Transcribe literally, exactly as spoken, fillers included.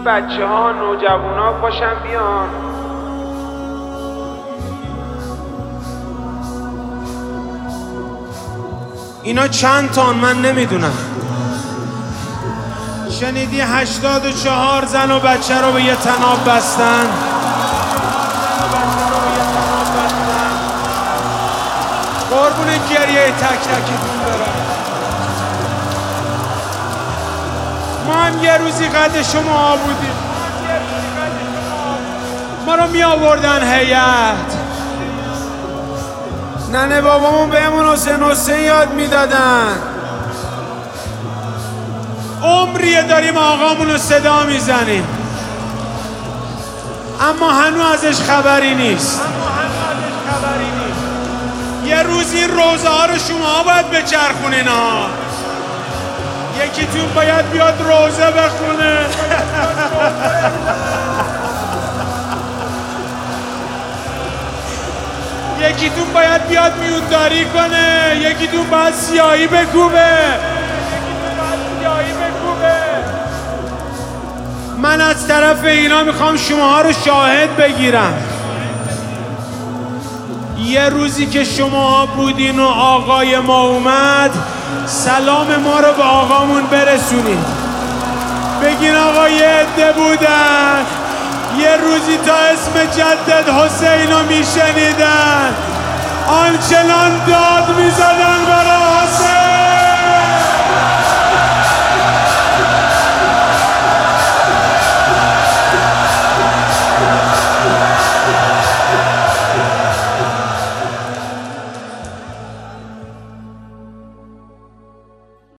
این بچه ها نوجوان ها باشن بیان. اینا چند تان من نمیدونم. شنیدی هشتاد و چهار زن و بچه رو به یه طناب بستن؟ قربون گریه تک تکتون برم. ما هم یه روزی قد شما بودیم. ما رو می آوردن هیئت. ننه بابامون بهمون حسین حسین یاد میدادن. عمریه داریم آقامون رو صدا میزنیم، اما هنوز ازش خبری نیست. یه روزی این روزه ها رو شما باید بچرخونین ها. یکیتون باید بیاد روزه بخونه. یکیتون باید بیاد میونداری کنه. یکیتون باید سیاهی بکوبه. من از طرف اینا میخوام شماها رو شاهد بگیرم. یه روزی که شماها بودین و آقای ما اومد، سلام ما رو به آقامون برسونید. بگین آقا یه عده بودن یه روزی تا اسم جدد حسین رو میشنیدن، آنچنان داد میزدن